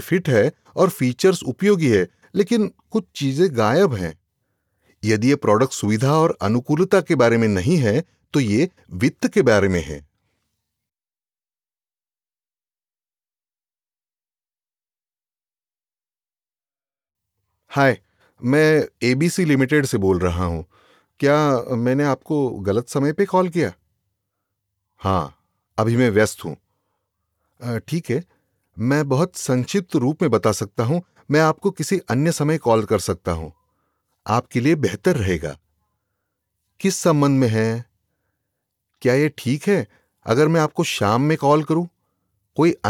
Fit है और features उपयोगी है, लेकिन कुछ चीजें गायब हैं। यदि ये प्रोडक्ट सुविधा और अनुकूलता के बारे में नहीं है, तो ये वित्त के बारे में है। हाय, मैं एबीसी लिमिटेड से बोल रहा हूँ। क्या मैंने आपको गलत समय पे कॉल किया? हाँ, अभी मैं व्यस्त हूँ। ठीक है, मैं बहुत संक्षिप्त रूप में बता सकता हूँ। मैं आपको किसी अन्य समय कॉल कर सकता हूँ, आपके लिए बेहतर रहेगा। किस संबंध में है? क्या ये ठीक है अगर मैं आपको शाम में कॉल करूँ? कोई